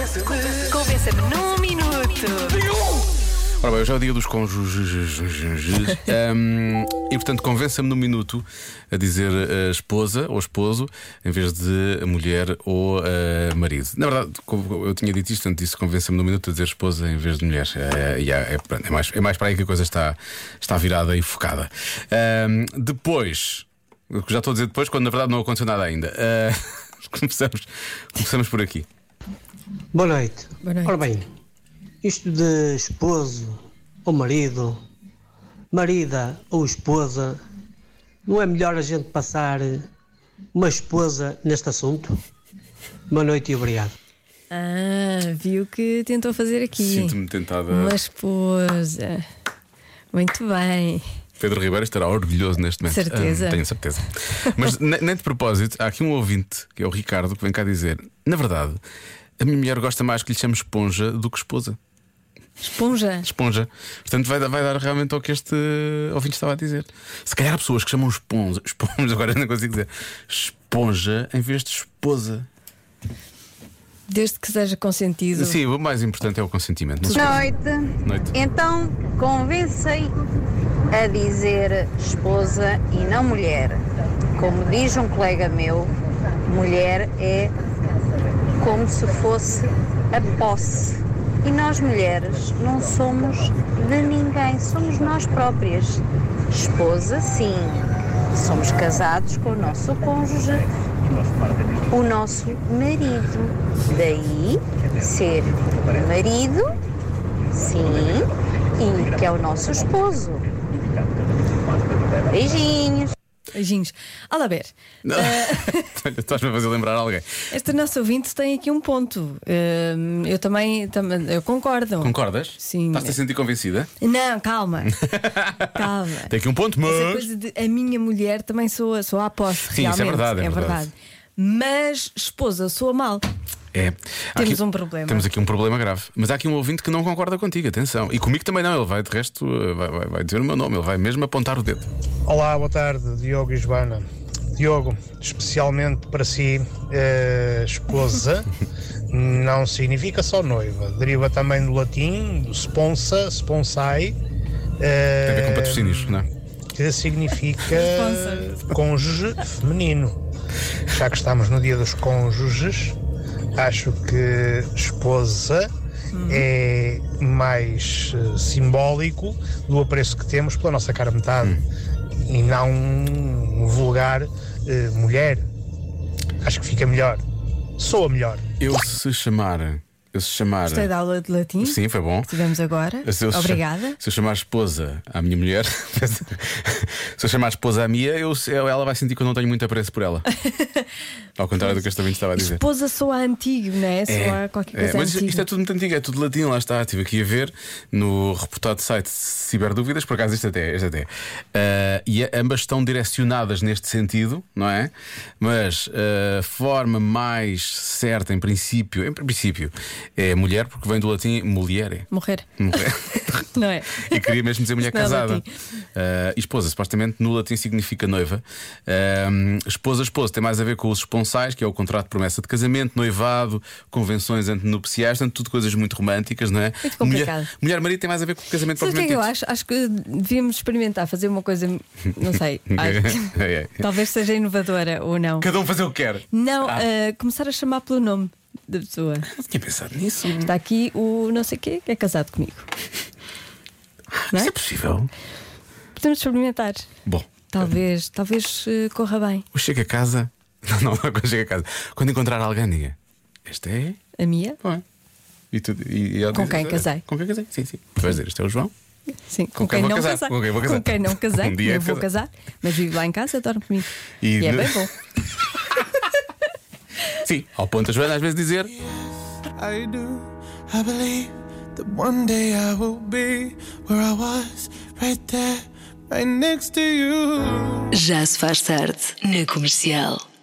Convença-me num minuto. Ora bem, hoje é o dia dos cônjuges. E portanto, convença-me num minuto a dizer esposa ou esposo em vez de mulher ou marido. Na verdade, eu tinha dito isto, portanto, disse convença-me num minuto a dizer esposa em vez de mulher. É mais para aí que a coisa está virada e focada. Depois, já estou a dizer depois, quando na verdade não aconteceu nada ainda. Começamos por aqui. Boa noite. Boa noite. Ora bem, isto de esposo ou marido, marida ou esposa, não é melhor a gente passar uma esposa neste assunto? Boa noite e obrigado. Viu que tentou fazer aqui. Sinto-me tentada. Uma esposa. Muito bem. Pedro Ribeiro estará orgulhoso neste momento. Certeza. Tenho certeza. Mas nem de propósito, há aqui um ouvinte, que é o Ricardo, que vem cá dizer: na verdade, a minha mulher gosta mais que lhe chame esponja do que esposa. Esponja. Esponja. Portanto, vai dar realmente ao que este ouvinte estava a dizer. Se calhar há pessoas que chamam esponja, agora não consigo dizer, esponja em vez de esposa. Desde que seja consentido. Sim, o mais importante é o consentimento. Não se Noite. Então, convencem a dizer esposa e não mulher. Como diz um colega meu, mulher é como se fosse a posse. E nós mulheres não somos de ninguém, somos nós próprias. Esposa, sim. Somos casados com o nosso cônjuge, o nosso marido. Daí ser marido, sim, e que é o nosso esposo. Beijinhos. Beijinhos. Alaber, Estás-me a fazer lembrar alguém. este nosso ouvinte tem aqui um ponto. Eu também eu concordo. Concordas? Sim. Estás-te a sentir convencida? Não, calma. Calma. Tem aqui um ponto, Essa mas. coisa de a minha mulher também soa à posse. Sim, isso é realmente, verdade, é verdade. Mas esposa soa mal. É. Temos um problema. Temos aqui um problema grave. Mas há aqui um ouvinte que não concorda contigo, atenção. E comigo também não, ele vai de resto, vai dizer o meu nome, ele vai mesmo apontar o dedo. Olá, boa tarde, Diogo e Joana. Diogo, especialmente para si, esposa não significa só noiva, deriva também do latim, do sponsa, sponsai. Tem a ver com patrocínios, não é? Que significa Sponsor. cônjuge feminino. Já que estamos no dia dos cônjuges, acho que esposa é mais simbólico do apreço que temos pela nossa cara metade e não um vulgar mulher. Acho que fica melhor, soa melhor. Eu se chamar. Gostei da aula de latim. Sim, foi bom. Que tivemos agora. Obrigada. Se eu chamar esposa à minha mulher, se eu chamar esposa à minha, ela vai sentir que eu não tenho muito apreço por ela. Ao contrário do que este ouvinte estava a dizer. Esposa soa antigo, não é? Soa qualquer coisa mas antiga. isto é tudo muito antigo, é tudo latim, lá está. Estive aqui a ver no reportado site Ciberdúvidas, por acaso este até. E ambas estão direcionadas neste sentido, não é? Mas a forma mais certa, em princípio, é mulher, porque vem do latim mulhere. Morrer. Mulher. Não é? E queria mesmo dizer mulher Isto não é casada. latim. E esposa, supostamente no latim significa noiva. Esposa tem mais a ver com os esponsais, que é o contrato de promessa de casamento, noivado, convenções antenupciais, portanto, tudo coisas muito românticas, não é? Muito complicado. Mulher-marido tem mais a ver com o casamento Sabe o que é que eu propriamente acho? Acho que devíamos experimentar fazer uma coisa, não sei, talvez seja inovadora ou não. Cada um fazer o que quer. Não, começar a chamar pelo nome da pessoa. Não tinha pensado nisso. Está aqui o não sei quê que é casado comigo. Não Isso é? é possível. Podemos experimentar. Bom, Talvez corra bem. eu chego a casa. Não, quando chego a casa. Quando encontrar alguém, diga: este é. A minha? Bom. E ela Com diz, quem casei? Com quem casei? Sim. Vais dizer: este é o João. Sim, Com quem vou casar? Com quem vou casar? Com quem não casei, Um dia não vou casar, mas vivo lá em casa, dorme comigo. E é bem bom. Sim, ao ponto a Joana às vezes dizer: I do. I believe that one day I will be where I was, right there, right next to you. Já se faz tarde na Comercial.